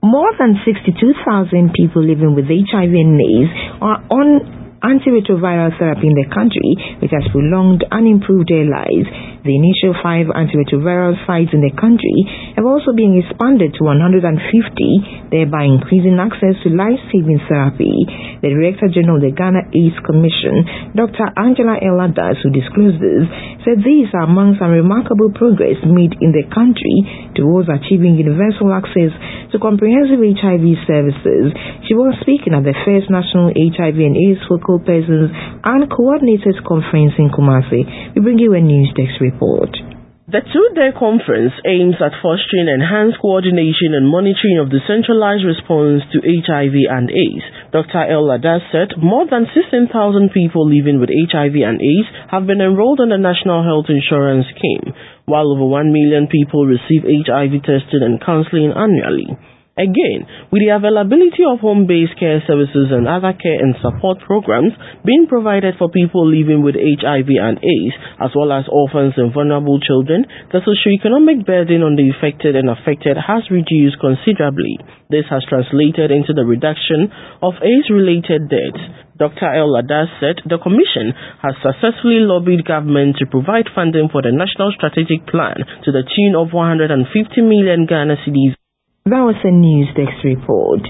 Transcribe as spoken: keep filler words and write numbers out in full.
More than sixty-two thousand people living with H I V and AIDS are on antiretroviral therapy in the country, which has prolonged and improved their lives. The initial five antiretroviral sites in the country have also been expanded to one hundred fifty, thereby increasing access to life-saving therapy. The Director General of the Ghana AIDS Commission, Doctor Angela L. Adas, who disclosed this, said these are among some remarkable progress made in the country towards achieving universal access to comprehensive H I V services. She was speaking at the first National H I V and AIDS Focal Persons and Coordinators Conference in Kumasi. We bring you a news desk report. The two-day conference aims at fostering enhanced coordination and monitoring of the centralized response to H I V and AIDS. Doctor El Adas said more than sixteen thousand people living with H I V and AIDS have been enrolled in the National Health Insurance Scheme, while over one million people receive H I V testing and counseling annually. Again, with the availability of home-based care services and other care and support programs being provided for people living with H I V and AIDS, as well as orphans and vulnerable children, the socio-economic burden on the affected and affected has reduced considerably. This has translated into the reduction of AIDS-related deaths. Doctor El Adas said the Commission has successfully lobbied government to provide funding for the National Strategic Plan to the tune of one hundred fifty million Ghana cedis. That was a news desk report.